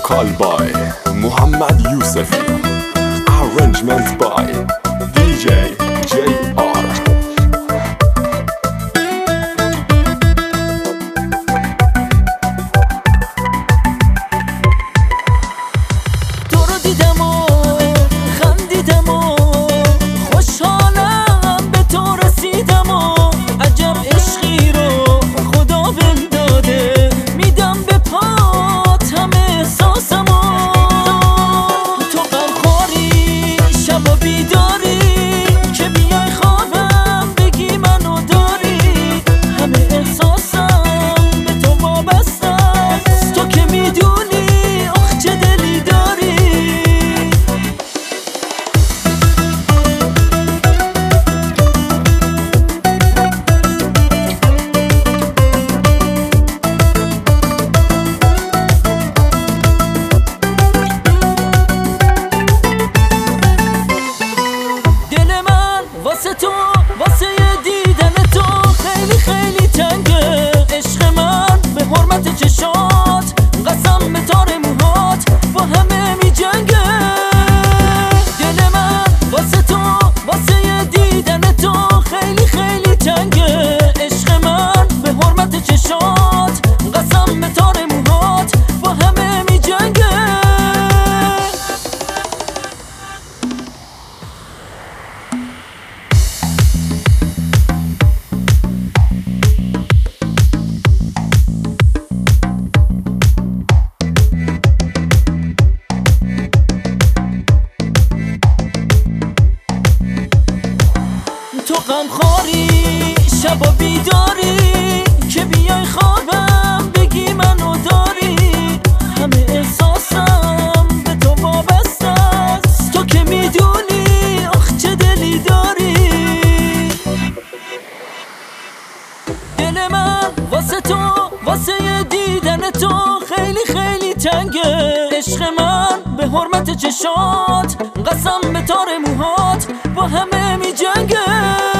Vocal by Muhammad Yusufi. Arrangement by DJ JR. تو رو دیدم و خندیدم و خوشحالم به تو رسیدم و عجب عشقی رو خدا بهم داده، میدم به پات همه احساسم و تو غمخواری شب و بیداری که بیای خوابم بگی منو داری، همه احساسم به تو وابسته است، تو که میدونی آخ چه دلی داری. دل من واسه تو واسه دیدن تو خیلی خیلی تنگه، عشق من به حرمت چشات قسم به تار موهات با همه می جنگه. دل من واسه تو واسه دیدن تو خیلی خیلی تنگه، عشق من به حرمت چشات قسم به تار موهات با همه می جنگه. تو غمخواری شب و بیداری که بیای خوابم بگی منو داری، همه احساسم به تو وابسته است، تو که میدونی آخ چه دلی داری. دل من واسه تو واسه دیدن تو خیلی خیلی تنگه، عشق من به حرمت چشات قسم به تار موهات با همه می جنگه.